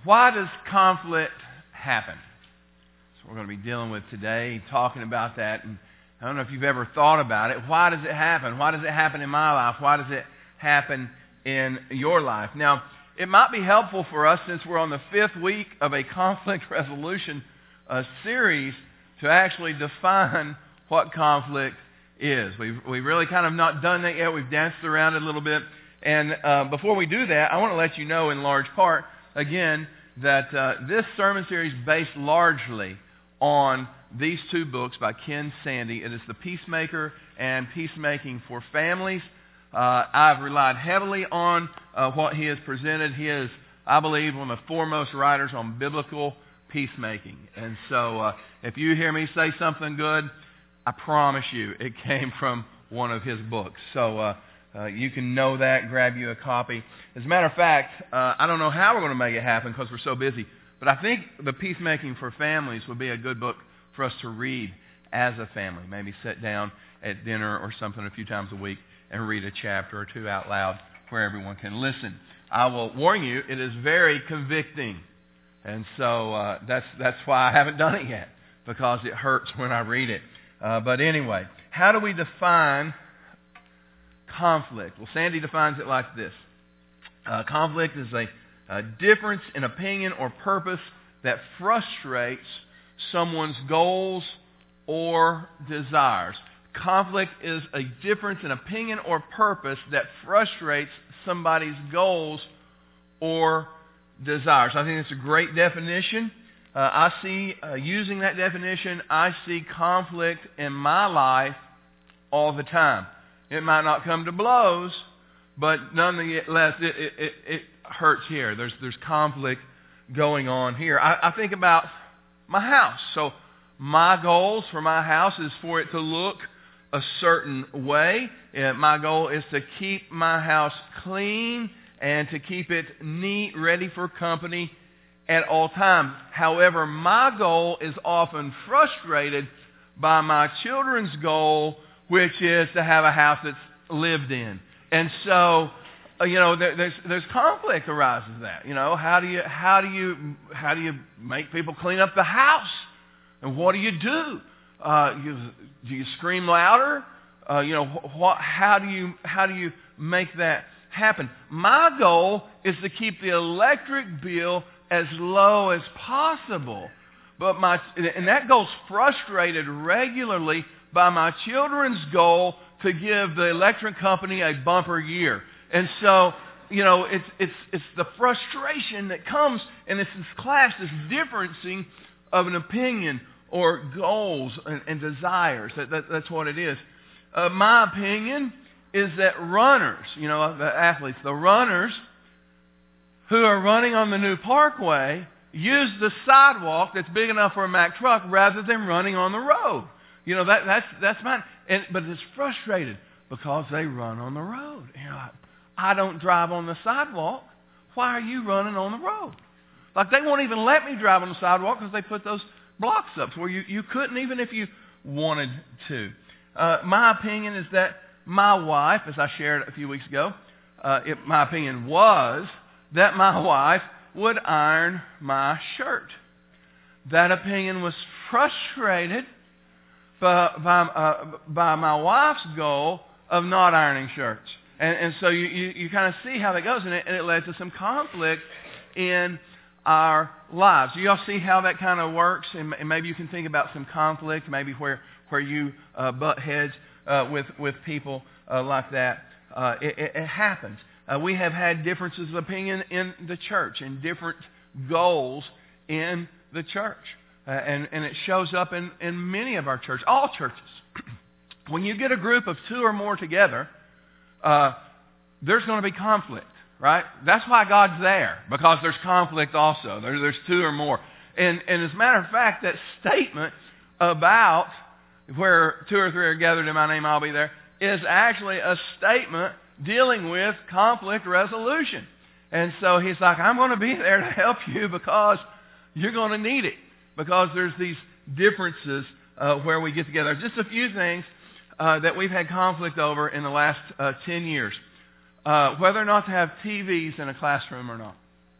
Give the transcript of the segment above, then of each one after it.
Why does conflict happen? That's what we're going to be dealing with today, talking about that. And I don't know if you've ever thought about it. Why does it happen? Why does it happen in my life? Why does it happen in your life? Now, it might be helpful for us, since we're on the 5th week of a conflict resolution series, to actually define what conflict is. We've really kind of not done that yet. We've danced around it a little bit. And before we do that, I want to let you know in large part, again, that this sermon series is based largely on these two books by Ken Sande. It is The Peacemaker and Peacemaking for Families. I've relied heavily on what he has presented. He is, I believe, one of the foremost writers on biblical peacemaking. And so if you hear me say something good, I promise you it came from one of his books. So you can know that, grab you a copy. As a matter of fact, I don't know how we're going to make it happen because we're so busy, but I think The Peacemaking for Families would be a good book for us to read as a family. Maybe sit down at dinner or something a few times a week and read a chapter or two out loud where everyone can listen. I will warn you, it is very convicting. And so that's why I haven't done it yet, because it hurts when I read it. But anyway, how do we define conflict? Well, Sande defines it like this. Conflict is a difference in opinion or purpose that frustrates someone's goals or desires. Conflict is a difference in opinion or purpose that frustrates somebody's goals or desires. I think it's a great definition. I see, using that definition, I see conflict in my life all the time. It might not come to blows, but nonetheless, it hurts here. There's conflict going on here. I think about my house. So my goals for my house is for it to look a certain way. My goal is to keep my house clean and to keep it neat, ready for company at all times. However, my goal is often frustrated by my children's goal, which is to have a house that's lived in. And so, there's conflict arises that. How do you make people clean up the house? And what do you do? Do you scream louder? How do you make that happen? My goal is to keep the electric bill as low as possible. And that goal's frustrated regularly by my children's goal to give the electric company a bumper year. And so, it's the frustration that comes, and it's this clash, this differencing of an opinion or goals and desires. That's what it is. My opinion is that runners, the athletes, the runners who are running on the new parkway use the sidewalk that's big enough for a Mack truck rather than running on the road. That's mine. But it's frustrated because they run on the road. I don't drive on the sidewalk. Why are you running on the road? Like, they won't even let me drive on the sidewalk because they put those blocks up where you couldn't even if you wanted to. My opinion is that my wife, as I shared a few weeks ago, my opinion was that my wife would iron my shirt. That opinion was frustrated by my wife's goal of not ironing shirts. And so you kind of see how that goes, and it led to some conflict in our lives. Do y'all see how that kind of works? And maybe you can think about some conflict, maybe where you butt heads with people like that. It happens. We have had differences of opinion in the church and different goals in the church. And it shows up in many of our churches, all churches. When you get a group of 2 or more together, there's going to be conflict, right? That's why God's there, because there's conflict also. There's 2 or more. And as a matter of fact, that statement about where 2 or 3 are gathered in my name, I'll be there, is actually a statement dealing with conflict resolution. And so he's like, I'm going to be there to help you because you're going to need it. Because there's these differences where we get together. Just a few things that we've had conflict over in the last 10 years. Whether or not to have TVs in a classroom or not.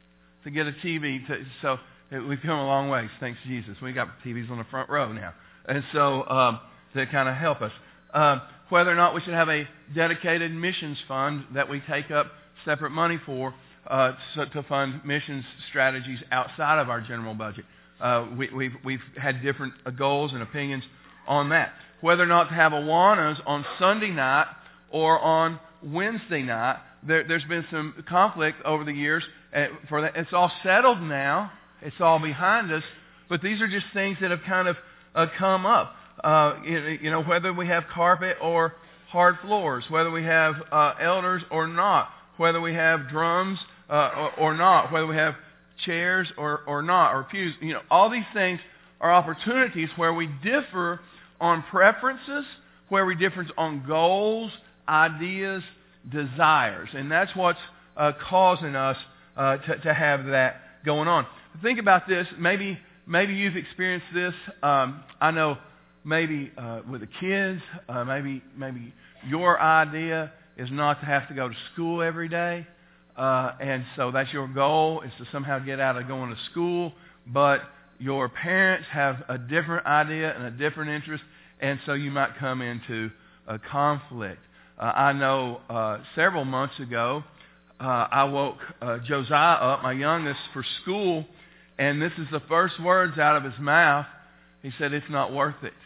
to get a TV. So we've come a long ways, thanks to Jesus. We got TVs on the front row now. And so that kind of help us. Whether or not we should have a dedicated missions fund that we take up separate money for to fund missions strategies outside of our general budget. We've had different goals and opinions on that. Whether or not to have Awanas on Sunday night or on Wednesday night, there's been some conflict over the years. For that, it's all settled now. It's all behind us. But these are just things that have kind of come up. Whether we have carpet or hard floors, whether we have elders or not, whether we have drums or not, whether we have chairs or not, or pews. All these things are opportunities where we differ on preferences, where we differ on goals, ideas, desires. And that's what's causing us to have that going on. Think about this. Maybe you've experienced this. I know maybe with the kids, maybe your idea is not to have to go to school every day. And so that's your goal, is to somehow get out of going to school. But your parents have a different idea and a different interest, and so you might come into a conflict. I know several months ago, I woke Josiah up, my youngest, for school, and this is the first words out of his mouth. He said, "It's not worth it."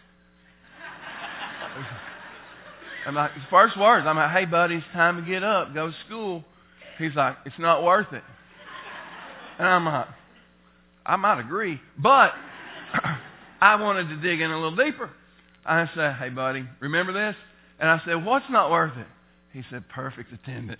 I'm like, his first words, I'm like, "Hey, buddy, it's time to get up, go to school." He's like, "It's not worth it." And I'm like, I might agree, but I wanted to dig in a little deeper. I said, "Hey, buddy, remember this?" And I said, "What's not worth it?" He said, "Perfect attendance."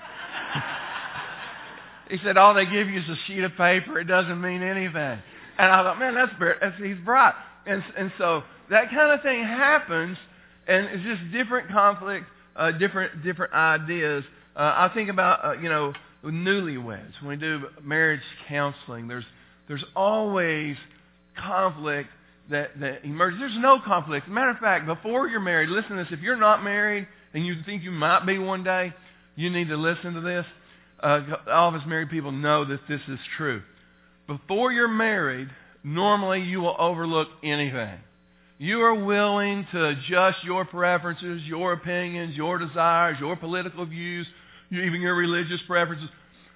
He said, "All they give you is a sheet of paper. It doesn't mean anything." And I thought, man, he's bright. And so that kind of thing happens, and it's just different conflict, different ideas. I think about, newlyweds. When we do marriage counseling, there's always conflict that emerges. There's no conflict. As a matter of fact, before you're married, listen to this. If you're not married and you think you might be one day, you need to listen to this. All of us married people know that this is true. Before you're married, normally you will overlook anything. You are willing to adjust your preferences, your opinions, your desires, your political views, even your religious preferences,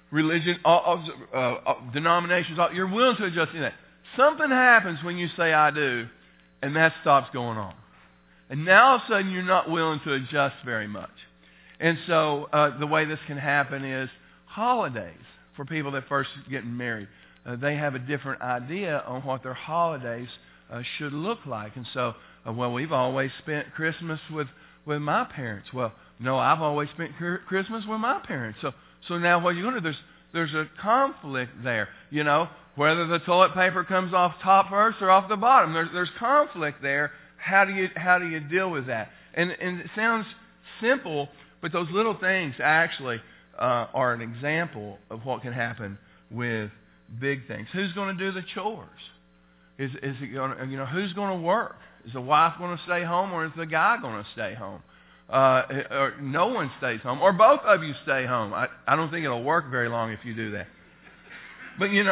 denominations. You're willing to adjust anything. Something happens when you say "I do," and that stops going on. And now all of a sudden you're not willing to adjust very much. And so the way this can happen is holidays. For people that first get married, they have a different idea on what their holidays should look like. And so, we've always spent Christmas with my parents. Well, no, I've always spent Christmas with my parents. So now what are you going to do? There's a conflict there. Whether the toilet paper comes off top first or off the bottom. There's conflict there. How do you deal with that? And it sounds simple, but those little things actually are an example of what can happen with big things. Who's going to do the chores? Is it going to, who's going to work? Is the wife going to stay home, or is the guy going to stay home? Or no one stays home, or both of you stay home. I don't think it'll work very long if you do that. But are you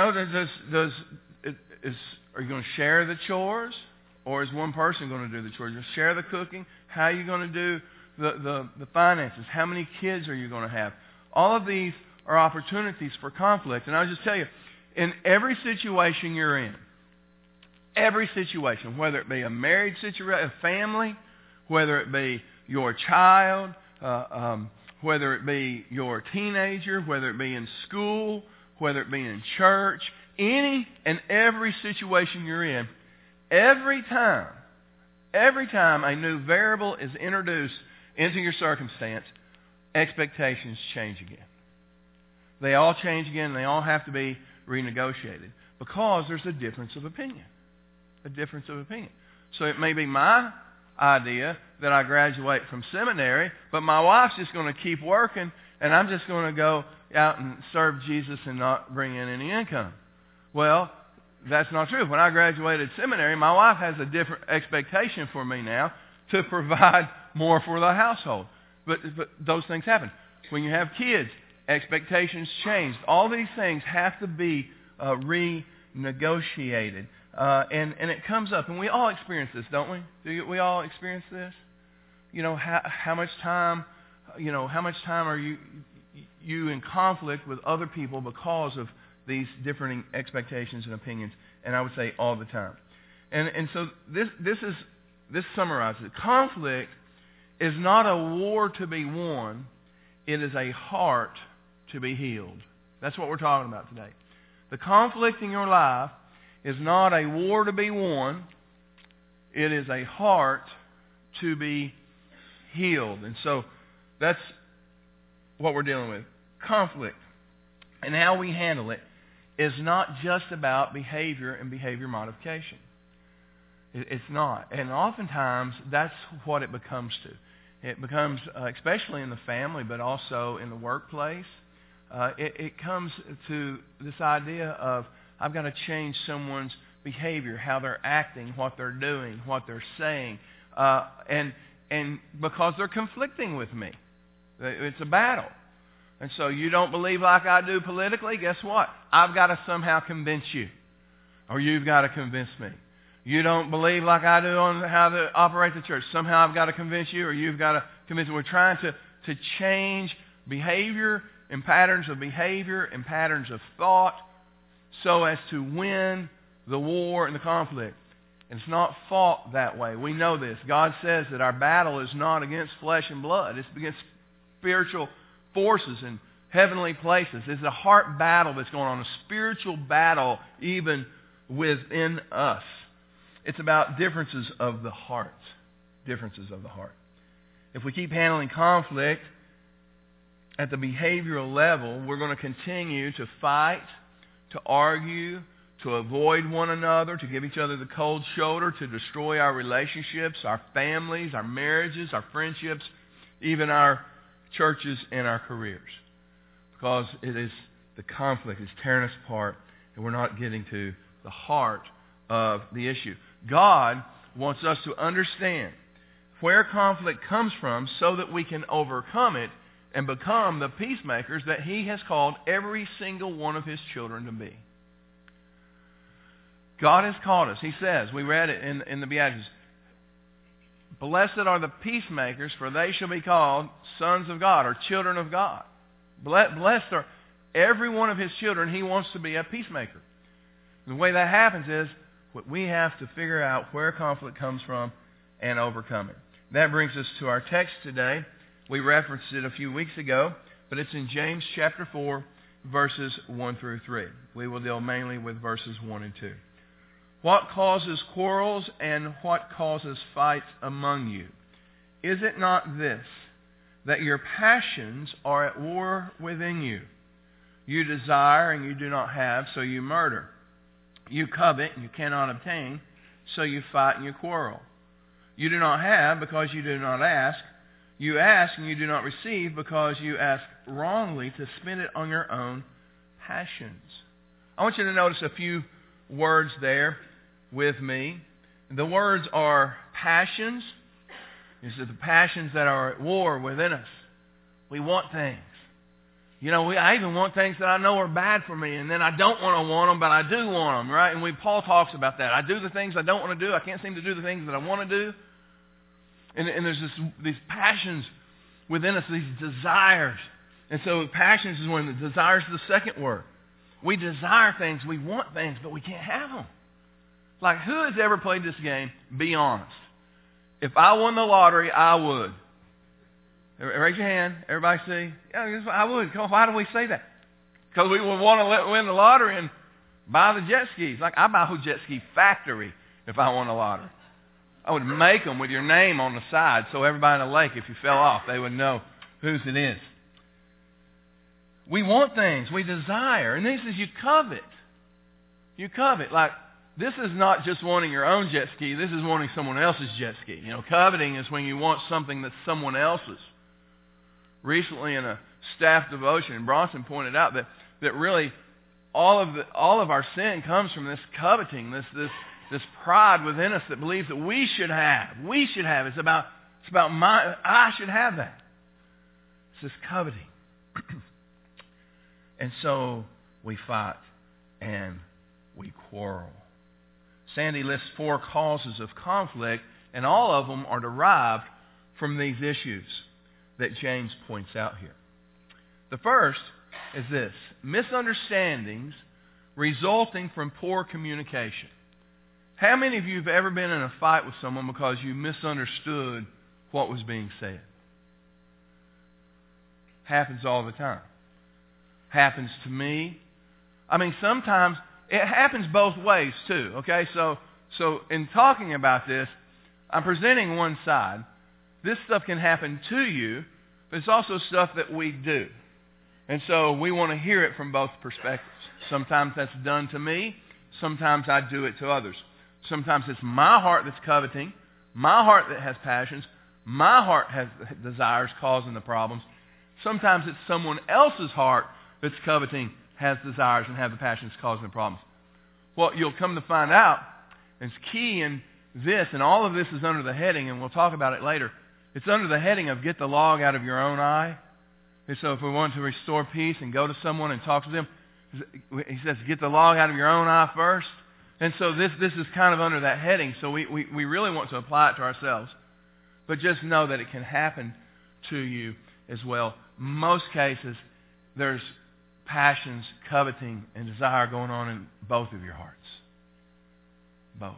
going to share the chores, or is one person going to do the chores? You'll share the cooking. How are you going to do the finances? How many kids are you going to have? All of these are opportunities for conflict. And I'll just tell you, in every situation you're in, every situation, whether it be a married situation, a family, whether it be your child, whether it be your teenager, whether it be in school, whether it be in church, any and every situation you're in, every time a new variable is introduced into your circumstance, expectations change again. They all change again, and they all have to be renegotiated because there's a difference of opinion. A difference of opinion. So it may be my idea that I graduate from seminary, but my wife's just going to keep working, and I'm just going to go out and serve Jesus and not bring in any income. Well, that's not true. When I graduated seminary, my wife has a different expectation for me now to provide more for the household. But those things happen. When you have kids, expectations changed. All these things have to be renegotiated. And it comes up, and we all experience this, don't we? We all experience this? How much time are you in conflict with other people because of these different expectations and opinions? And I would say all the time. And so this summarizes it. Conflict is not a war to be won. It is a heart to be healed. That's what we're talking about today. The conflict in your life is not a war to be won. It is a heart to be healed. And so that's what we're dealing with. Conflict and how we handle it is not just about behavior and behavior modification. It's not. And oftentimes, that's what it becomes to. It becomes, especially in the family, but also in the workplace, it comes to this idea of, I've got to change someone's behavior, how they're acting, what they're doing, what they're saying, and because they're conflicting with me. It's a battle. And so you don't believe like I do politically, guess what? I've got to somehow convince you. Or you've got to convince me. You don't believe like I do on how to operate the church. Somehow I've got to convince you, or you've got to convince me. We're trying to change behavior and patterns of behavior and patterns of thought so as to win the war and the conflict. And it's not fought that way. We know this. God says that our battle is not against flesh and blood. It's against spiritual forces in heavenly places. It's a heart battle that's going on, a spiritual battle even within us. It's about differences of the heart. Differences of the heart. If we keep handling conflict at the behavioral level, we're going to continue to fight, to argue, to avoid one another, to give each other the cold shoulder, to destroy our relationships, our families, our marriages, our friendships, even our churches and our careers. Because it is the conflict is tearing us apart, and we're not getting to the heart of the issue. God wants us to understand where conflict comes from so that we can overcome it and become the peacemakers that He has called every single one of His children to be. God has called us. He says, we read it in the Beatitudes, blessed are the peacemakers, for they shall be called sons of God or children of God. Blessed are every one of His children. He wants to be a peacemaker. The way that happens is we have to figure out where conflict comes from and overcome it. That brings us to our text today. We referenced it a few weeks ago, but it's in James chapter 4, verses 1 through 3. We will deal mainly with verses 1 and 2. What causes quarrels and what causes fights among you? Is it not this, that your passions are at war within you? You desire and you do not have, so you murder. You covet and you cannot obtain, so you fight and you quarrel. You do not have because you do not ask. You ask and you do not receive because you ask wrongly to spend it on your own passions. I want you to notice a few words there with me. The words are passions. These are the passions that are at war within us. We want things. I even want things that I know are bad for me, and then I don't want them, but I do want them, right? And Paul talks about that. I do the things I don't want to do. I can't seem to do the things that I want to do. And there's these passions within us, these desires. And so passions is one of the desires is the second word. We desire things, we want things, but we can't have them. Like, who has ever played this game? Be honest. If I won the lottery, I would. Raise your hand. Everybody see? Yeah, I would. Why do we say that? Because we would want to win the lottery and buy the jet skis. Like, I buy a whole jet ski factory if I won the lottery. I would make them with your name on the side so everybody in the lake, if you fell off, they would know whose it is. We want things. We desire. And this is you covet. You covet. Like, this is not just wanting your own jet ski. This is wanting someone else's jet ski. Coveting is when you want something that's someone else's. Recently in a staff devotion, Bronson pointed out that really all of our sin comes from this coveting, this pride within us that believes that we should have. We should have. It's about I should have that. It's this coveting. And so we fight and we quarrel. Sandy lists 4 causes of conflict, and all of them are derived from these issues that James points out here. The first is this: misunderstandings resulting from poor communication. How many of you have ever been in a fight with someone because you misunderstood what was being said? Happens all the time. Happens to me. I mean, sometimes it happens both ways too, okay? So in talking about this, I'm presenting one side. This stuff can happen to you, but it's also stuff that we do. And so we want to hear it from both perspectives. Sometimes that's done to me. Sometimes I do it to others. Sometimes it's my heart that's coveting, my heart that has passions, my heart has desires causing the problems. Sometimes it's someone else's heart that's coveting, has desires, and has the passions causing the problems. What you'll come to find out is key in this, and all of this is under the heading, and we'll talk about it later. It's under the heading of get the log out of your own eye. And so if we want to restore peace and go to someone and talk to them, he says get the log out of your own eye first. And so this is kind of under that heading, so we really want to apply it to ourselves. But just know that it can happen to you as well. Most cases, there's passions, coveting, and desire going on in both of your hearts. Both.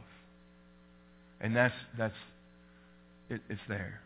And it's there. It's there.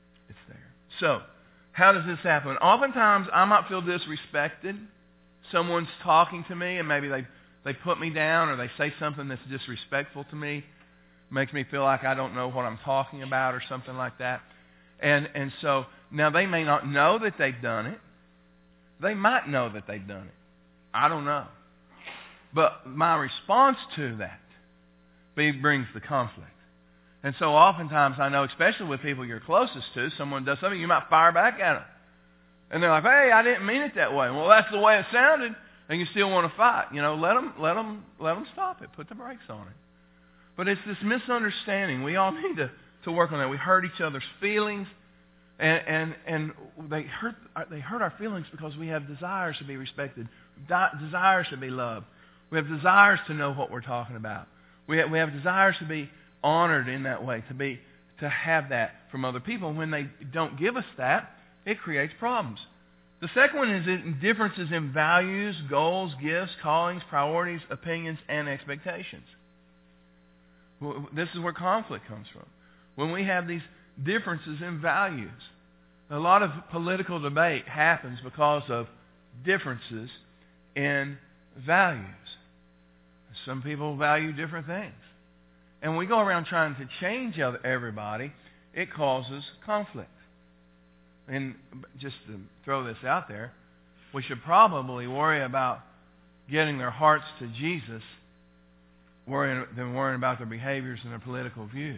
So, how does this happen? Oftentimes, I might feel disrespected. Someone's talking to me, and maybe they put me down, or they say something that's disrespectful to me. Makes me feel like I don't know what I'm talking about, or something like that. And so, now they may not know that they've done it. They might know that they've done it. I don't know. But my response to that brings the conflict. And so oftentimes I know, especially with people you're closest to, someone does something, you might fire back at them. And they're like, hey, I didn't mean it that way. Well, that's the way it sounded, and you still want to fight. You know, let them stop it. Put the brakes on it. But it's this misunderstanding. We all need to work on that. We hurt each other's feelings, and they hurt our feelings because we have desires to be respected, desires to be loved. We have desires to know what we're talking about. We have desires to be honored in that way, to have that from other people. And when they don't give us that, it creates problems. The second one is differences in values, goals, gifts, callings, priorities, opinions, and expectations. This is where conflict comes from. When we have these differences in values. A lot of political debate happens because of differences in values. Some people value different things. And when we go around trying to change everybody, it causes conflict. And just to throw this out there, we should probably worry about getting their hearts to Jesus than worrying about their behaviors and their political views.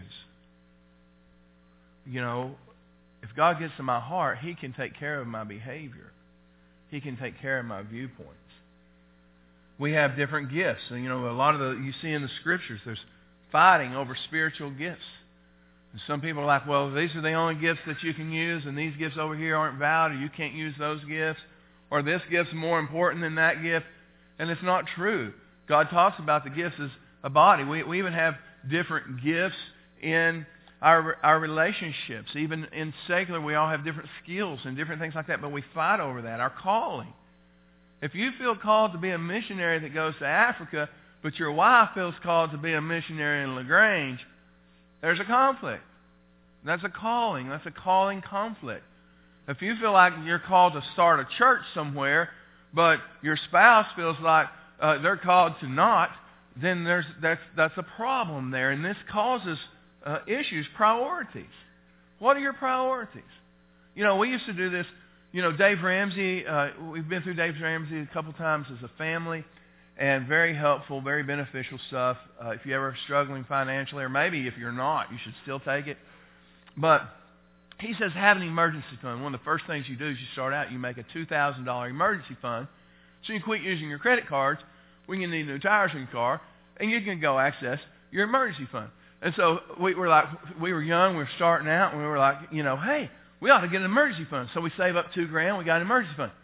You know, if God gets to my heart, He can take care of my behavior. He can take care of my viewpoints. We have different gifts. And, you know, a lot of you see in the Scriptures, there's fighting over spiritual gifts. And some people are like, well, these are the only gifts that you can use, and these gifts over here aren't valid, or you can't use those gifts, or this gift's more important than that gift. And it's not true. God talks about the gifts as a body. We even have different gifts in our relationships. Even in secular, we all have different skills and different things like that, but we fight over that. Our calling. If you feel called to be a missionary that goes to Africa, but your wife feels called to be a missionary in LaGrange, there's a conflict. That's a calling. That's a calling conflict. If you feel like you're called to start a church somewhere, but your spouse feels like they're called to not, then that's a problem there. And this causes issues, priorities. What are your priorities? You know, we used to do this. You know, Dave Ramsey, we've been through Dave Ramsey a couple times as a family, and very helpful, very beneficial stuff. If you're ever struggling financially, or maybe if you're not, you should still take it. But he says have an emergency fund. One of the first things you do is you start out, you make a $2,000 emergency fund, so you can quit using your credit cards when you need new tires in your car, and you can go access your emergency fund. And so we were young, we were starting out, and we were like, you know, hey, we ought to get an emergency fund. So we save up $2,000, we got an emergency fund.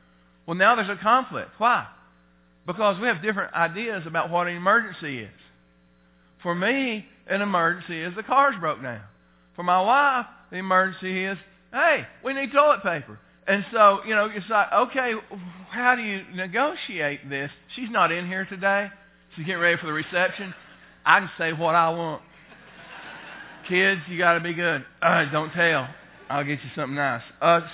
Well, now there's a conflict. Why? Because we have different ideas about what an emergency is. For me, an emergency is the car's broke down. For my wife, the emergency is, hey, we need toilet paper. And so, it's like, okay, how do you negotiate this? She's not in here today. She's getting ready for the reception. I can say what I want. Kids, you got to be good. Don't tell. I'll get you something nice. But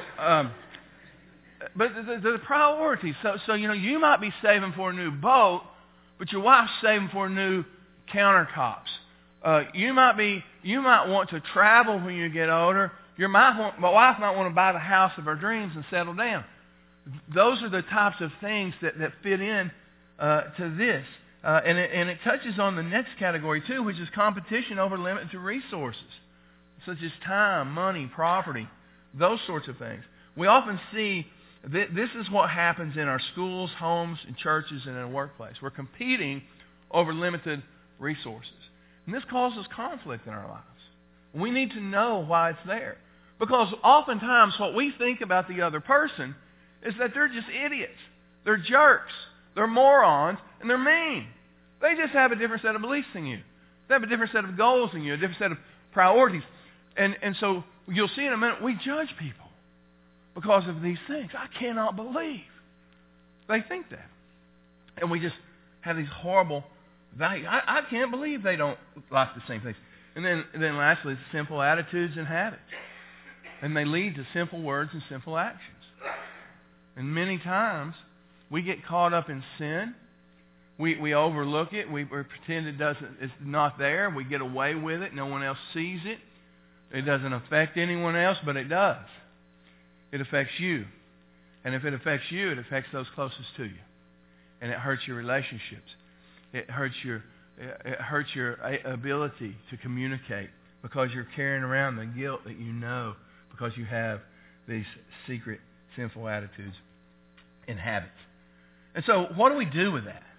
the priorities. So you might be saving for a new boat, but your wife's saving for new countertops. You might want to travel when you get older. My wife might want to buy the house of her dreams and settle down. Those are the types of things that fit in to this. And it touches on the next category too, which is competition over limited resources, such as time, money, property, those sorts of things. We often see this is what happens in our schools, homes, and churches, and in a workplace. We're competing over limited resources. And this causes conflict in our lives. We need to know why it's there. Because oftentimes what we think about the other person is that they're just idiots. They're jerks. They're morons. And they're mean. They just have a different set of beliefs than you. They have a different set of goals than you, a different set of priorities. And so you'll see in a minute, we judge people because of these things. I cannot believe they think that. And we just have these horrible values. I can't believe they don't like the same things. And then lastly, it's simple attitudes and habits. And they lead to simple words and simple actions. And many times, we get caught up in sin. We overlook it. We pretend it's not there. We get away with it. No one else sees it. It doesn't affect anyone else, but it does. It affects you. And if it affects you, it affects those closest to you. And it hurts your relationships. It hurts your ability to communicate because you're carrying around the guilt that you know because you have these secret sinful attitudes and habits. And so what do we do with that?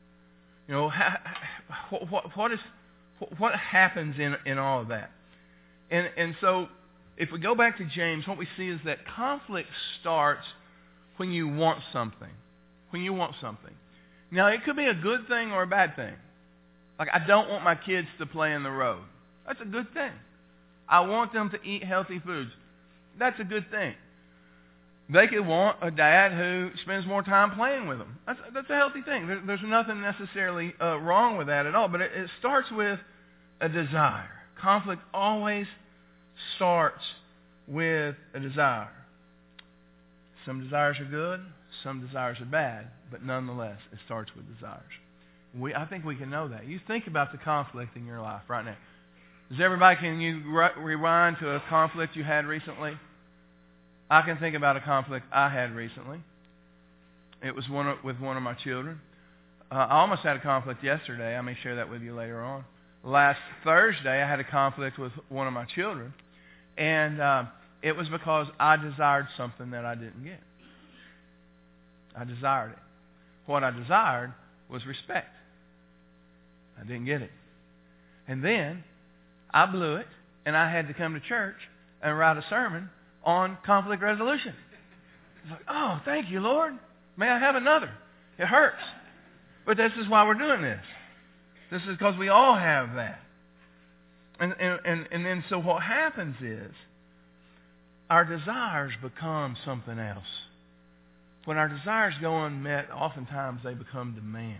What happens in all of that? And so if we go back to James, what we see is that conflict starts when you want something. When you want something. Now, it could be a good thing or a bad thing. Like, I don't want my kids to play in the road. That's a good thing. I want them to eat healthy foods. That's a good thing. They could want a dad who spends more time playing with them. That's a healthy thing. There's nothing necessarily wrong with that at all. But it starts with a desire. Conflict always starts with a desire. Some desires are good. Some desires are bad. But nonetheless, it starts with desires. I think we can know that. You think about the conflict in your life right now. Can you rewind to a conflict you had recently? I can think about a conflict I had recently. It was with one of my children. I almost had a conflict yesterday. I may share that with you later on. Last Thursday, I had a conflict with one of my children. And it was because I desired something that I didn't get. I desired it. What I desired was respect. I didn't get it. And then I blew it, and I had to come to church and write a sermon on conflict resolution. It's like, oh, thank you, Lord. May I have another? It hurts. But this is why we're doing this. This is because we all have that. And then so what happens is our desires become something else. When our desires go unmet, oftentimes they become demands.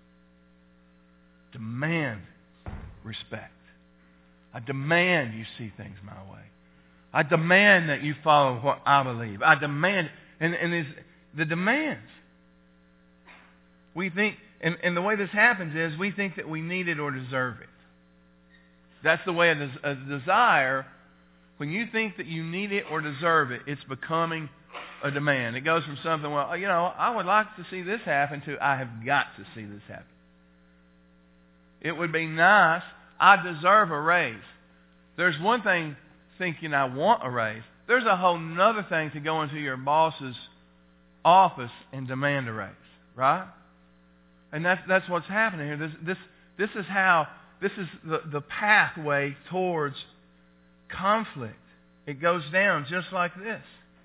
Demand respect. I demand you see things my way. I demand that you follow what I believe. I demand, and it's the demands. We think, and the way this happens is we think that we need it or deserve it. That's the way a desire, when you think that you need it or deserve it, it's becoming a demand. It goes from something, well, I would like to see this happen to I have got to see this happen. It would be nice. I deserve a raise. There's one thing thinking I want a raise. There's a whole nother thing to go into your boss's office and demand a raise, right? And that's what's happening here. This is the pathway towards conflict. It goes down just like this.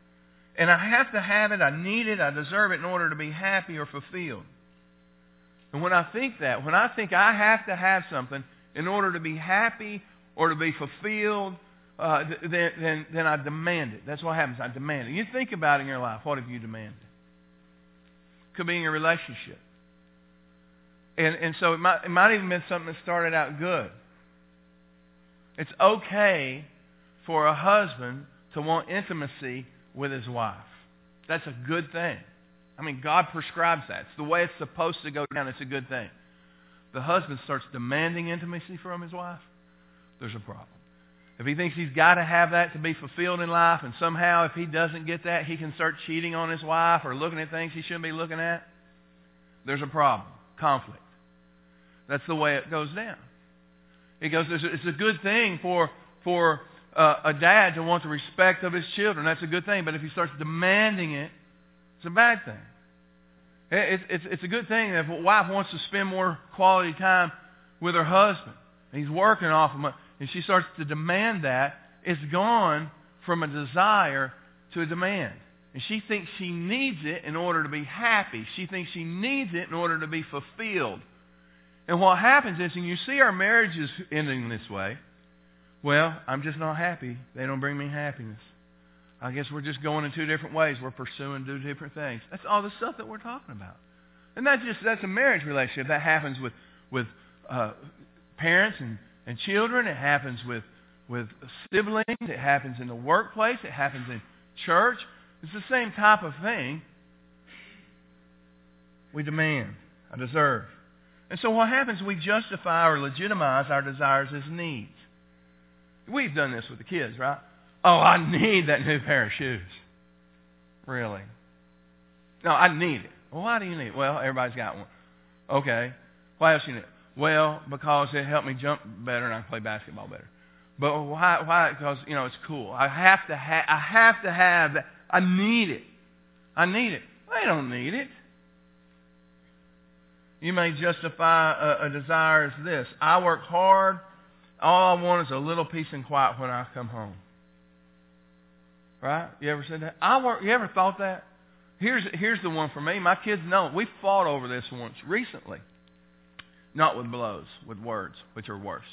And I have to have it, I need it, I deserve it in order to be happy or fulfilled. And when I think I have to have something in order to be happy or to be fulfilled, then I demand it. That's what happens. I demand it. You think about it in your life. What have you demanded? Could be in your relationship. And so it might even been something that started out good. It's okay for a husband to want intimacy with his wife. That's a good thing. I mean, God prescribes that. It's the way it's supposed to go down. It's a good thing. The husband starts demanding intimacy from his wife, there's a problem. If he thinks he's got to have that to be fulfilled in life, and somehow if he doesn't get that, he can start cheating on his wife or looking at things he shouldn't be looking at, there's a problem. Conflict. That's the way it goes down. It goes. It's a good thing for a dad to want the respect of his children. That's a good thing. But if he starts demanding it, it's a bad thing. It's a good thing if a wife wants to spend more quality time with her husband. He's working off of and she starts to demand that. It's gone from a desire to a demand. And she thinks she needs it in order to be happy. She thinks she needs it in order to be fulfilled. And what happens is, and you see our marriages ending this way, well, I'm just not happy. They don't bring me happiness. I guess we're just going in two different ways. We're pursuing two different things. That's all the stuff that we're talking about. And that's a marriage relationship. That happens with parents and children. It happens with siblings. It happens in the workplace. It happens in church. It's the same type of thing. We demand. I deserve. And so what happens, we justify or legitimize our desires as needs. We've done this with the kids, right? Oh, I need that new pair of shoes. Really? No, I need it. Well, why do you need it? Well, everybody's got one. Okay. Why else do you need it? Well, because it helped me jump better and I can play basketball better. But why? Because, it's cool. I have to have that. I need it. I need it. They don't need it. You may justify a desire as this. I work hard. All I want is a little peace and quiet when I come home. Right? You ever said that? You ever thought that? Here's the one for me. My kids know. We fought over this once recently. Not with blows, with words, which are worse.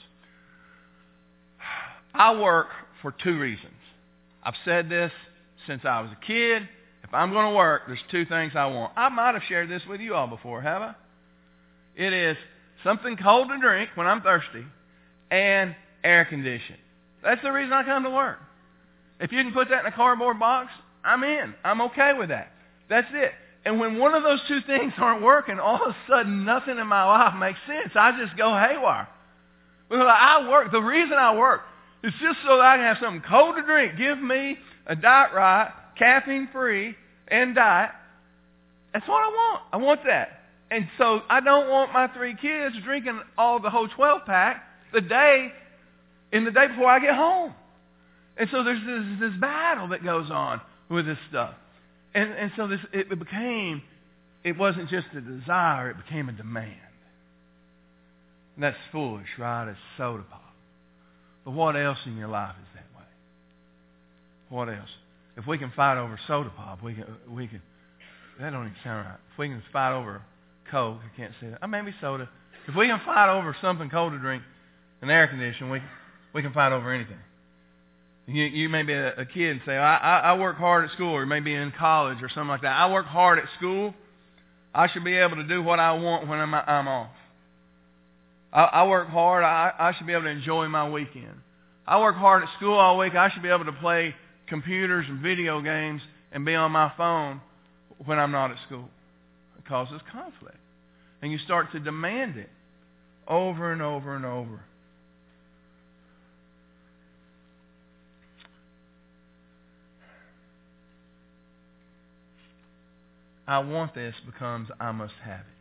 I work for two reasons. I've said this since I was a kid. If I'm going to work, there's two things I want. I might have shared this with you all before, have I? It is something cold to drink when I'm thirsty and air conditioning. That's the reason I come to work. If you can put that in a cardboard box, I'm in. I'm okay with that. That's it. And when one of those two things aren't working, all of a sudden nothing in my life makes sense. I just go haywire. Because I work. The reason I work is just so that I can have something cold to drink. Give me a Diet Right, caffeine-free, and diet. That's what I want. I want that. And so I don't want my three kids drinking the whole 12-pack the day before I get home. And so there's this battle that goes on with this stuff. And so it wasn't just a desire, it became a demand. And that's foolish, right? It's soda pop. But what else in your life is that way? What else? If we can fight over soda pop, we can. That don't even sound right. If we can fight over Coke, I can't say that. Maybe soda. If we can fight over something cold to drink, an air conditioner, we can fight over anything. You may be a kid and say, I work hard at school, or maybe in college or something like that. I work hard at school. I should be able to do what I want when I'm off. I work hard. I should be able to enjoy my weekend. I work hard at school all week. I should be able to play computers and video games and be on my phone when I'm not at school. It causes conflict. And you start to demand it over and over and over. I want this becomes I must have it.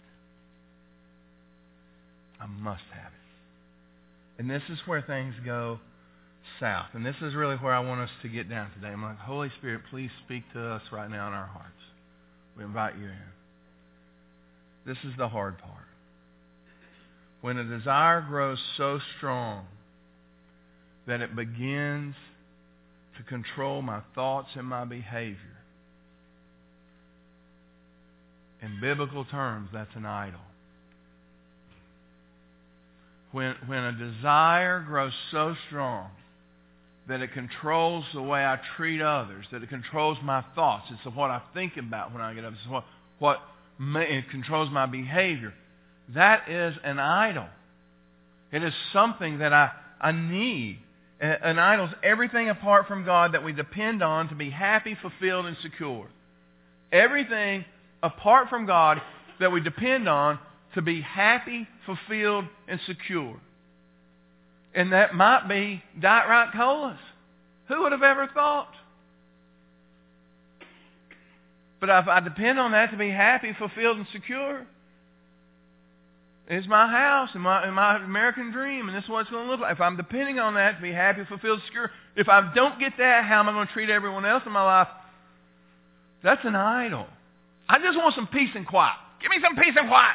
I must have it. And this is where things go south. And this is really where I want us to get down today. I'm like, Holy Spirit, please speak to us right now in our hearts. We invite you in. This is the hard part. When a desire grows so strong that it begins to control my thoughts and my behavior, In biblical terms, that's an idol. When a desire grows so strong that it controls the way I treat others, that it controls my thoughts, it's what I think about when I get up, it's it controls my behavior, that is an idol. It is something that I need. An idol is everything apart from God that we depend on to be happy, fulfilled, and secure. Everything apart from God that we depend on to be happy, fulfilled, and secure. And that might be Diet Right Colas. Who would have ever thought? But if I depend on that to be happy, fulfilled, and secure, it's my house and my American dream, and this is what it's going to look like. If I'm depending on that to be happy, fulfilled, secure, if I don't get that, how am I going to treat everyone else in my life? That's an idol. I just want some peace and quiet. Give me some peace and quiet.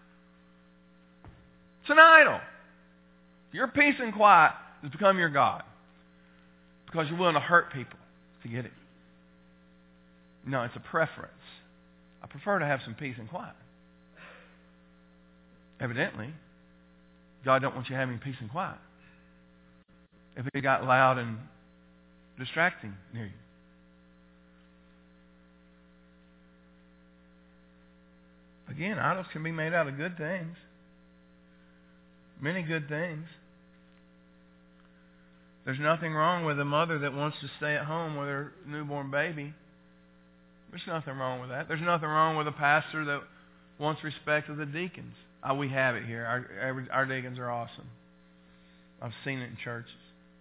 It's an idol. Your peace and quiet has become your God because you're willing to hurt people to get it. No, it's a preference. I prefer to have some peace and quiet. Evidently, God don't want you having peace and quiet if it got loud and distracting near you. Again, idols can be made out of good things. Many good things. There's nothing wrong with a mother that wants to stay at home with her newborn baby. There's nothing wrong with that. There's nothing wrong with a pastor that wants respect of the deacons. We have it here. Our deacons are awesome. I've seen it in churches.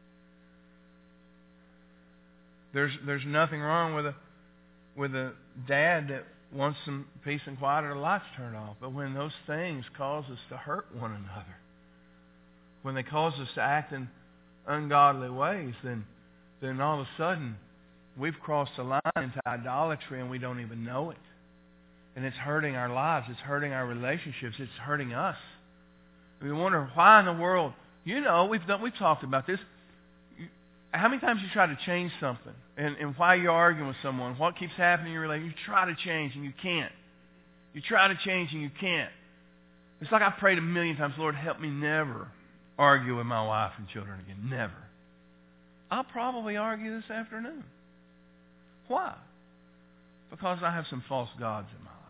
There's nothing wrong with a dad that wants some peace and quiet or the lights turned off. But when those things cause us to hurt one another, when they cause us to act in ungodly ways, then all of a sudden we've crossed the line into idolatry and we don't even know it. And it's hurting our lives. It's hurting our relationships. It's hurting us. We wonder why in the world. You know, we've talked about this. How many times you try to change something, and why you're arguing with someone, what keeps happening in your relationship? You try to change and you can't. You try to change and you can't. It's like I prayed a million times, Lord, help me never argue with my wife and children again. Never. I'll probably argue this afternoon. Why? Because I have some false gods in my life.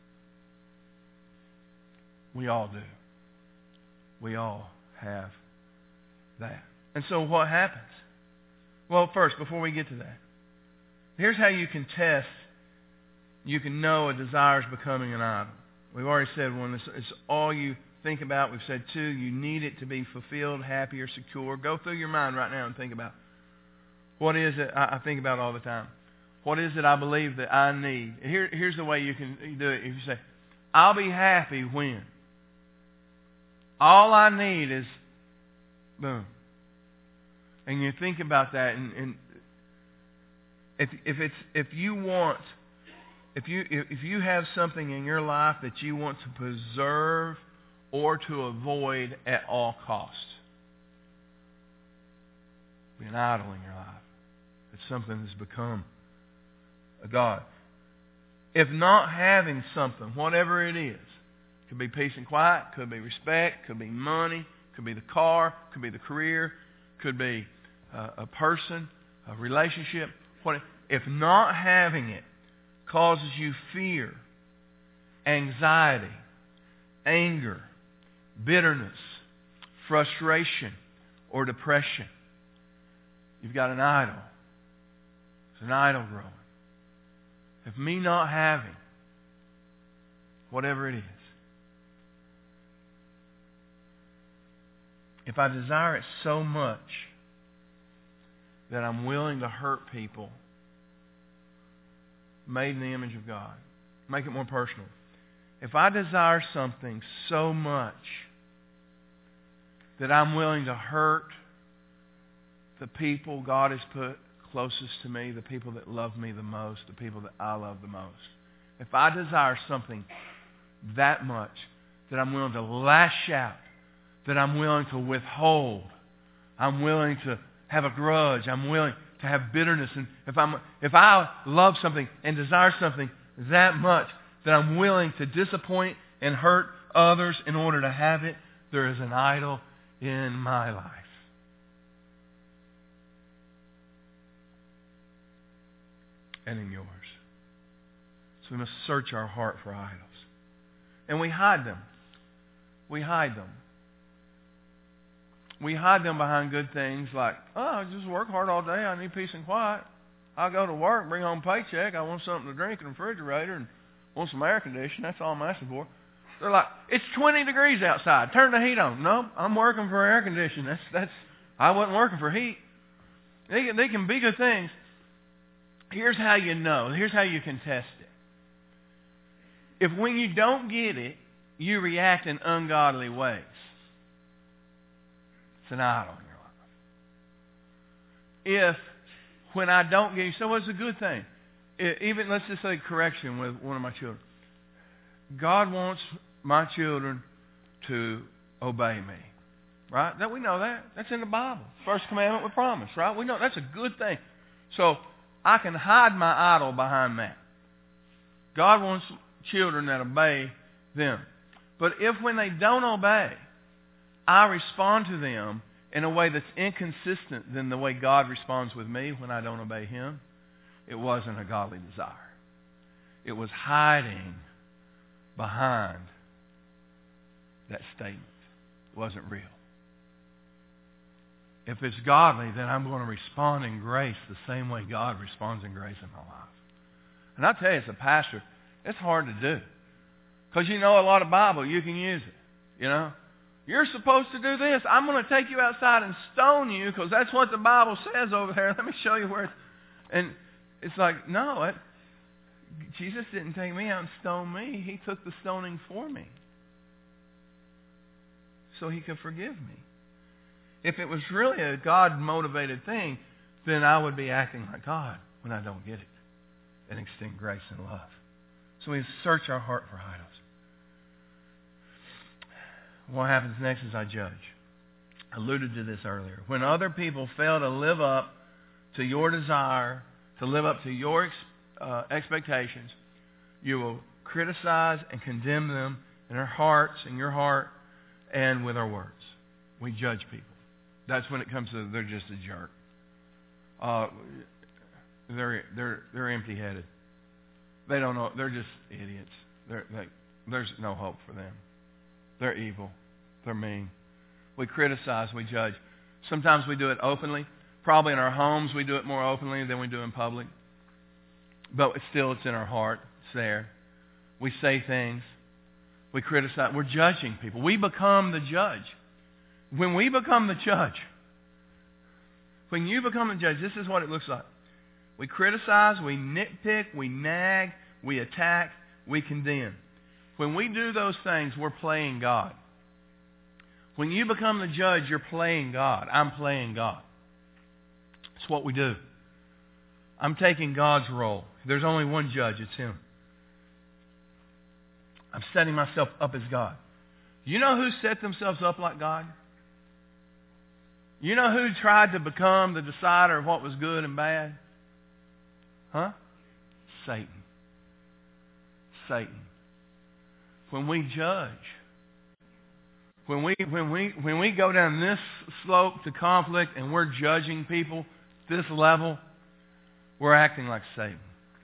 We all do. We all have that. And so what happens? Well, first, before we get to that, here's how you can test, you can know a desire is becoming an idol. We've already said one, it's all you think about. We've said two, you need it to be fulfilled, happy, or secure. Go through your mind right now and think about, what is it I think about all the time? What is it I believe that I need? Here's the way you can do it. If you say, I'll be happy when? All I need is, boom. And you think about that, and if you have something in your life that you want to preserve or to avoid at all costs, be an idol in your life. It's something that's become a God. If not having something, whatever it is, could be peace and quiet, could be respect, could be money, could be the car, could be the career, could be a person, a relationship. If not having it causes you fear, anxiety, anger, bitterness, frustration, or depression, you've got an idol. It's an idol growing. If me not having whatever it is, if I desire it so much that I'm willing to hurt people made in the image of God, make it more personal. If I desire something so much that I'm willing to hurt the people God has put closest to me, the people that love me the most, the people that I love the most. If I desire something that much that I'm willing to lash out, that I'm willing to withhold, I'm willing to have a grudge, I'm willing to have bitterness, and if I love something and desire something that much that I'm willing to disappoint and hurt others in order to have it, there is an idol in my life. And in yours. So we must search our heart for idols. And we hide them. We hide them. We hide them behind good things like, oh, I just work hard all day. I need peace and quiet. I go to work, bring home a paycheck. I want something to drink in the refrigerator and want some air conditioning. That's all I'm asking for. They're like, it's 20 degrees outside. Turn the heat on. No, I'm working for air conditioning. I wasn't working for heat. They can be good things. Here's how you know. Here's how you can test it. If when you don't get it, you react in ungodly ways, it's an idol in your life. If when I don't get it, so it's a good thing. Even, let's just say correction with one of my children. God wants my children to obey me. Right? We know that. That's in the Bible. First commandment with promise, right? We know that's a good thing. So I can hide my idol behind that. God wants children that obey them. But if when they don't obey, I respond to them in a way that's inconsistent than the way God responds with me when I don't obey Him, it wasn't a godly desire. It was hiding behind that statement. It wasn't real. If it's godly, then I'm going to respond in grace the same way God responds in grace in my life. And I tell you, as a pastor, it's hard to do. Because you know a lot of Bible, you can use it. You know? You're supposed to do this. I'm going to take you outside and stone you because that's what the Bible says over there. Let me show you where it's... And it's like, no, Jesus didn't take me out and stone me. He took the stoning for me so He could forgive me. If it was really a God-motivated thing, then I would be acting like God when I don't get it and extend grace and love. So we search our heart for idols. What happens next is I judge. I alluded to this earlier. When other people fail to live up to your desire, to live up to your expectations, you will criticize and condemn them in our hearts, in your heart, and with our words. We judge people. That's when it comes to they're just a jerk. They're empty-headed. They don't know. They're just idiots. There's no hope for them. They're evil. They're mean. We criticize. We judge. Sometimes we do it openly. Probably in our homes we do it more openly than we do in public. But it's in our heart. It's there. We say things. We criticize. We're judging people. We become the judge. When we become the judge, when you become the judge, this is what it looks like. We criticize, we nitpick, we nag, we attack, we condemn. When we do those things, we're playing God. When you become the judge, you're playing God. I'm playing God. It's what we do. I'm taking God's role. There's only one judge. It's Him. I'm setting myself up as God. You know who set themselves up like God? You know who tried to become the decider of what was good and bad? Huh? Satan. Satan. When we judge, when we go down this slope to conflict and we're judging people this level, we're acting like Satan.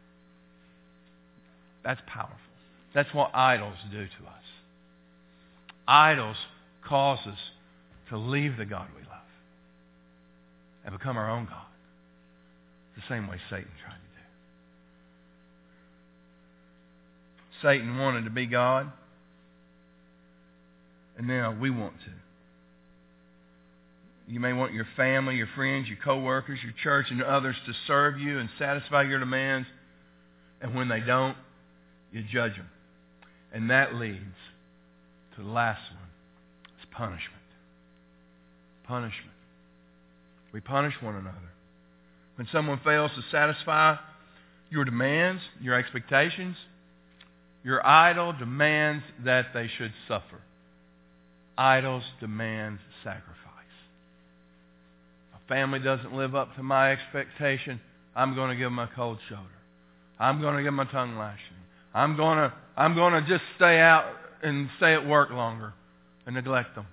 That's powerful. That's what idols do to us. Idols cause us to leave the God we love and become our own God. The same way Satan tried to do. Satan wanted to be God, and now we want to. You may want your family, your friends, your co-workers, your church, and others to serve you and satisfy your demands, and when they don't, you judge them. And that leads to the last one. It's punishment. Punishment. We punish one another. When someone fails to satisfy your demands, your expectations, your idol demands that they should suffer. Idols demand sacrifice. If a family doesn't live up to my expectation, I'm going to give them a cold shoulder. I'm going to give them a tongue lashing. I'm going I'm going to just stay out and stay at work longer and neglect them.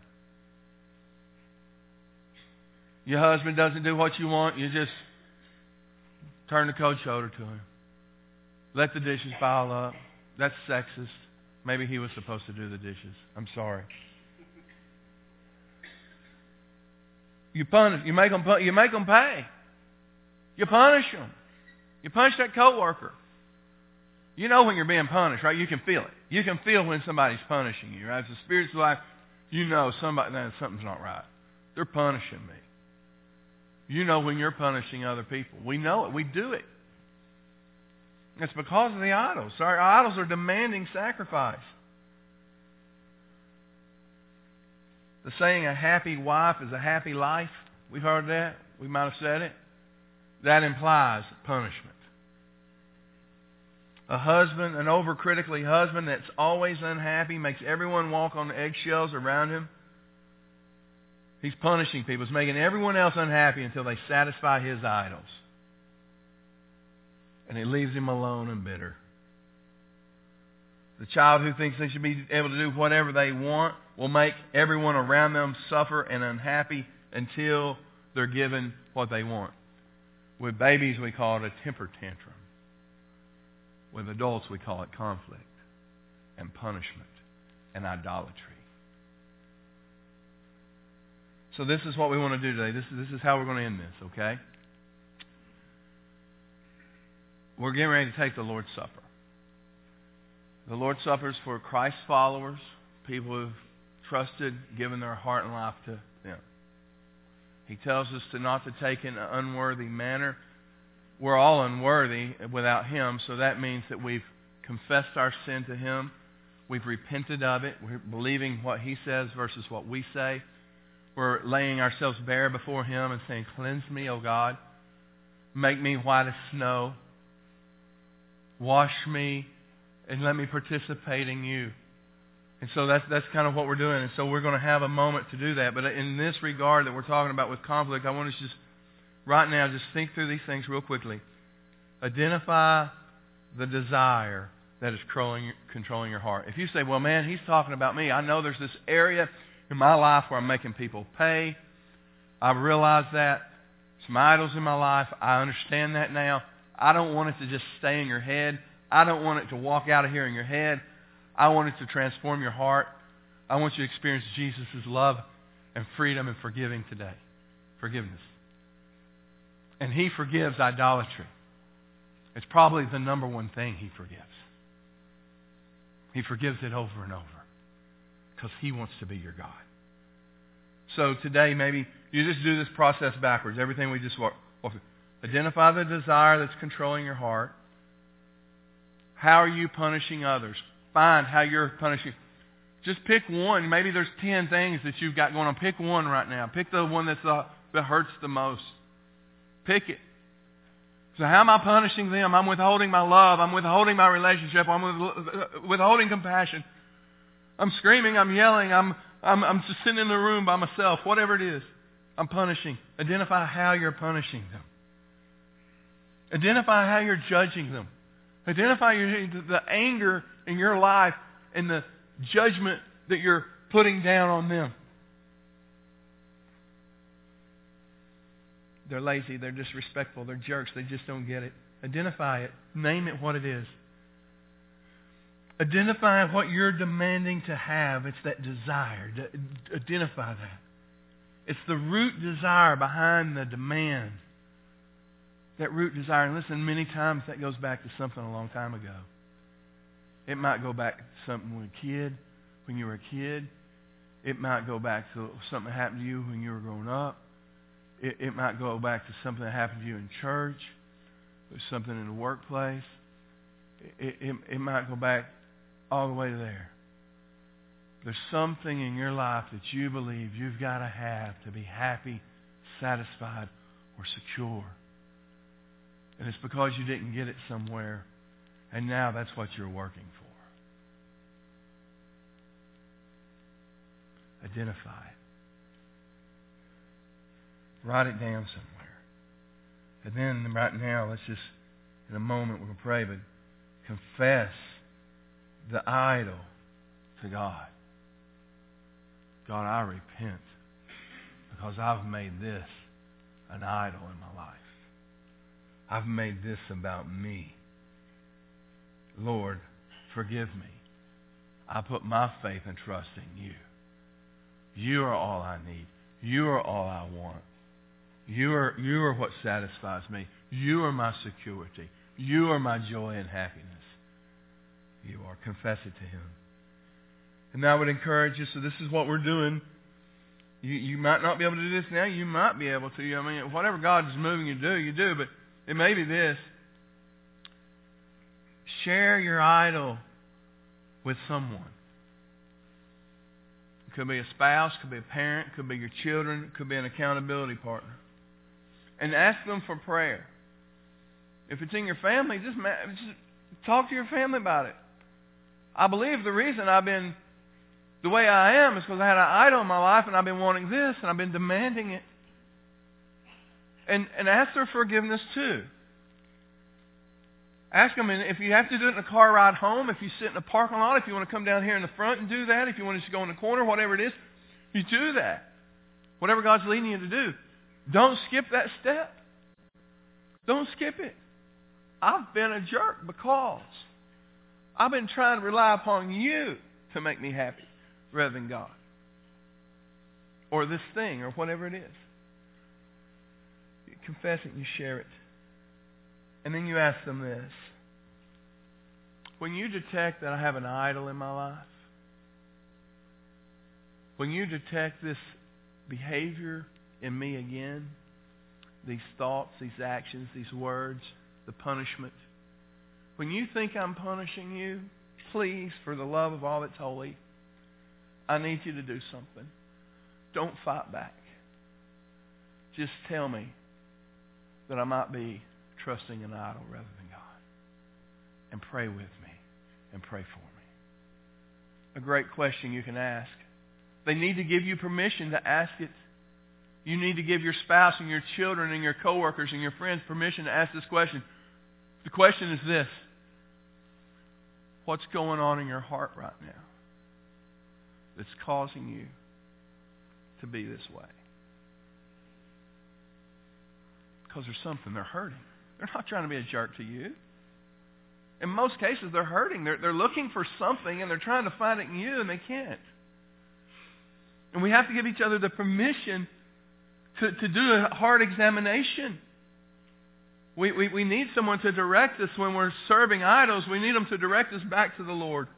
Your husband doesn't do what you want, you just turn the cold shoulder to him. Let the dishes pile up. That's sexist. Maybe he was supposed to do the dishes. I'm sorry. You make them pay. You punish them. You punish that coworker. You know when you're being punished, right? You can feel it. You can feel when somebody's punishing you, right? It's the spiritual life. You know something's not right. They're punishing me. You know when you're punishing other people. We know it. We do it. It's because of the idols. Our idols are demanding sacrifice. The saying, a happy wife is a happy life. We've heard that. We might have said it. That implies punishment. A husband, an overcritically husband that's always unhappy, makes everyone walk on eggshells around him. He's punishing people. He's making everyone else unhappy until they satisfy his idols. And he leaves him alone and bitter. The child who thinks they should be able to do whatever they want will make everyone around them suffer and unhappy until they're given what they want. With babies, we call it a temper tantrum. With adults, we call it conflict and punishment and idolatry. So this is what we want to do today. This is how we're going to end this, okay? We're getting ready to take the Lord's Supper. The Lord's Supper is for Christ's followers, people who've trusted, given their heart and life to them. He tells us not to take in an unworthy manner. We're all unworthy without Him, so that means that we've confessed our sin to Him. We've repented of it. We're believing what He says versus what we say. We're laying ourselves bare before Him and saying, cleanse me, O God. Make me white as snow. Wash me and let me participate in you. And so that's kind of what we're doing. And so we're going to have a moment to do that. But in this regard that we're talking about with conflict, I want us to just right now just think through these things real quickly. Identify the desire that is controlling your heart. If you say, well, man, he's talking about me. I know there's this area in my life where I'm making people pay. I realize that. Some idols in my life. I understand that now. I don't want it to just stay in your head. I don't want it to walk out of here in your head. I want it to transform your heart. I want you to experience Jesus' love and freedom and forgiving today. Forgiveness. And He forgives idolatry. It's probably the number one thing He forgives. He forgives it over and over because He wants to be your God. So today maybe you just do this process backwards. Everything we just walked through. Identify the desire that's controlling your heart. How are you punishing others? Find how you're punishing. Just pick one. Maybe there's 10 things that you've got going on. Pick one right now. Pick the one that hurts the most. Pick it. So how am I punishing them? I'm withholding my love. I'm withholding my relationship. I'm withholding compassion. I'm screaming. I'm yelling. I'm just sitting in the room by myself. Whatever it is, I'm punishing. Identify how you're punishing them. Identify how you're judging them. Identify the anger in your life and the judgment that you're putting down on them. They're lazy, they're disrespectful, they're jerks, they just don't get it. Identify it. Name it what it is. Identify what you're demanding to have. It's that desire. Identify that. It's the root desire behind the demand. That root desire. And listen, many times that goes back to something a long time ago. It might go back to something when you were a kid. It might go back to something that happened to you when you were growing up. It might go back to something that happened to you in church. Or something in the workplace. It might go back all the way to there. There's something in your life that you believe you've got to have to be happy, satisfied, or secure. And it's because you didn't get it somewhere, and now that's what you're working for. Identify it. Write it down somewhere. And then right now, let's just, in a moment we're going to pray, but confess the idol to God. God, I repent because I've made this an idol in my life. I've made this about me. Lord, forgive me. I put my faith and trust in you. You are all I need. You are all I want. You are what satisfies me. You are my security. You are my joy and happiness. You are. Confess it to Him. And I would encourage you, so this is what we're doing. You might not be able to do this now. You might be able to. I mean, whatever God is moving you to do, you do. But it may be this. Share your idol with someone. It could be a spouse, could be a parent, could be your children, could be an accountability partner. And ask them for prayer. If it's in your family, just talk to your family about it. I believe the reason I've been the way I am is because I had an idol in my life and I've been wanting this and I've been demanding it. And ask their forgiveness too. Ask them, and if you have to do it in a car ride home, if you sit in a parking lot, if you want to come down here in the front and do that, if you want to just go in the corner, whatever it is, you do that. Whatever God's leading you to do. Don't skip that step. Don't skip it. I've been a jerk because I've been trying to rely upon you to make me happy rather than God. Or this thing, or whatever it is. You confess it and you share it. And then you ask them this. When you detect that I have an idol in my life, when you detect this behavior in me again, these thoughts, these actions, these words, the punishment, when you think I'm punishing you, please, for the love of all that's holy, I need you to do something. Don't fight back. Just tell me that I might be trusting an idol rather than God. And pray with me and pray for me. A great question you can ask. They need to give you permission to ask it. You need to give your spouse and your children and your coworkers and your friends permission to ask this question. The question is this. What's going on in your heart right now that's causing you to be this way? Because there's something. They're hurting. They're not trying to be a jerk to you. In most cases, they're hurting. They're looking for something, and they're trying to find it in you, and they can't. And we have to give each other the permission to do a hard examination. We need someone to direct us when we're serving idols. We need them to direct us back to the Lord.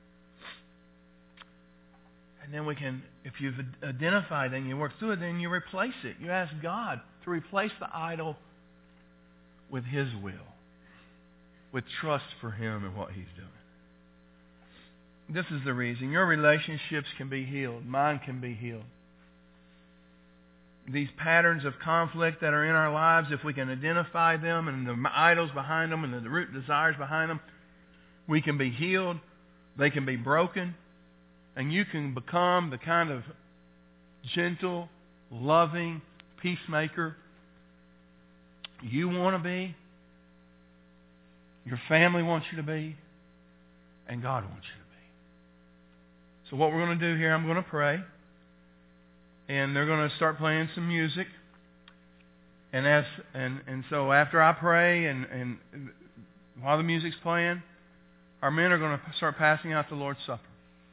And then we can, if you've identified and you work through it, then you replace it. You ask God to replace the idol with His will, with trust for Him and what He's doing. This is the reason. Your relationships can be healed. Mine can be healed. These patterns of conflict that are in our lives, if we can identify them and the idols behind them and the root desires behind them, we can be healed. They can be broken. And you can become the kind of gentle, loving peacemaker you want to be, your family wants you to be, and God wants you to be. So what we're going to do here, I'm going to pray, and they're going to start playing some music. And so after I pray and while the music's playing, our men are going to start passing out the Lord's Supper.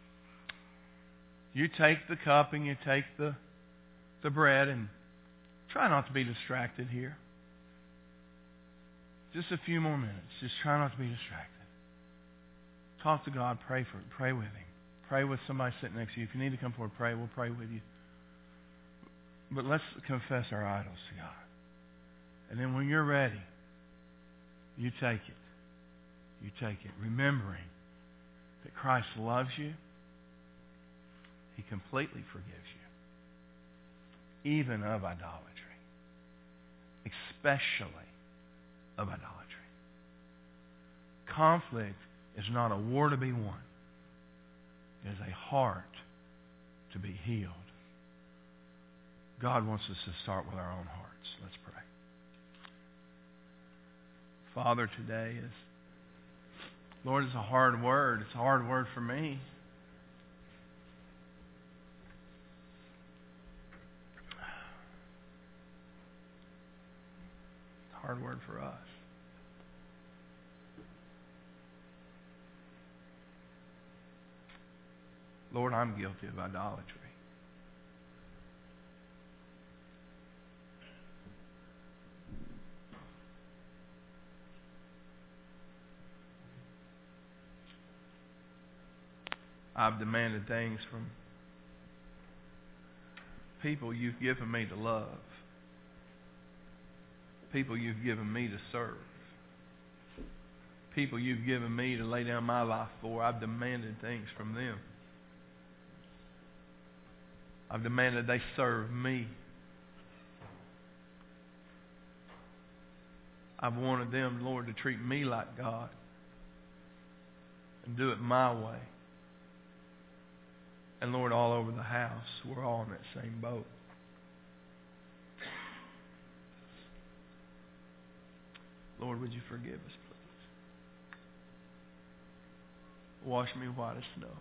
You take the cup and you take the bread, and try not to be distracted here. Just a few more minutes. Just try not to be distracted. Talk to God. Pray with Him. Pray with somebody sitting next to you. If you need to come forward, pray. We'll pray with you. But let's confess our idols to God. And then when you're ready, you take it. You take it. Remembering that Christ loves you. He completely forgives you. Even of idolatry. Especially of idolatry. Conflict is not a war to be won. It is a heart to be healed. God wants us to start with our own hearts. Let's pray. Lord, it's a hard word. It's a hard word for me. It's a hard word for us. Lord, I'm guilty of idolatry. I've demanded things from people you've given me to love, people you've given me to serve, people you've given me to lay down my life for. I've demanded things from them. I've demanded they serve me. I've wanted them, Lord, to treat me like God and do it my way. And Lord, all over the house, we're all in that same boat. Lord, would you forgive us, please? Wash me white as snow.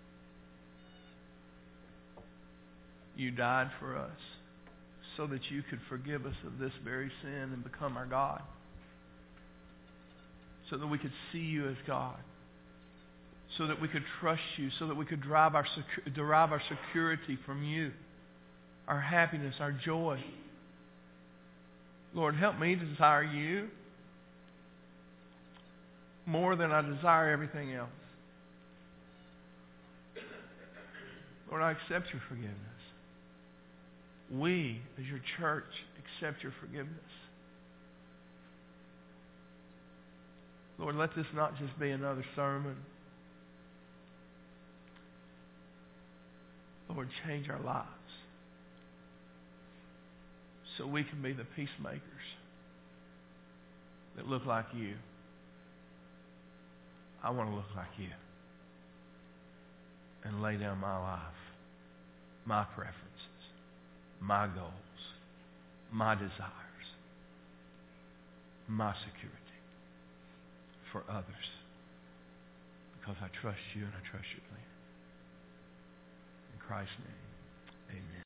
You died for us so that you could forgive us of this very sin and become our God. So that we could see you as God. So that we could trust you. So that we could derive our security from you. Our happiness, our joy. Lord, help me to desire you more than I desire everything else. Lord, I accept your forgiveness. We, as your church, accept your forgiveness. Lord, let this not just be another sermon. Lord, change our lives so we can be the peacemakers that look like you. I want to look like you and lay down my life, my preferences, my goals, my desires, my security for others, because I trust you and I trust your plan. In Christ's name, amen.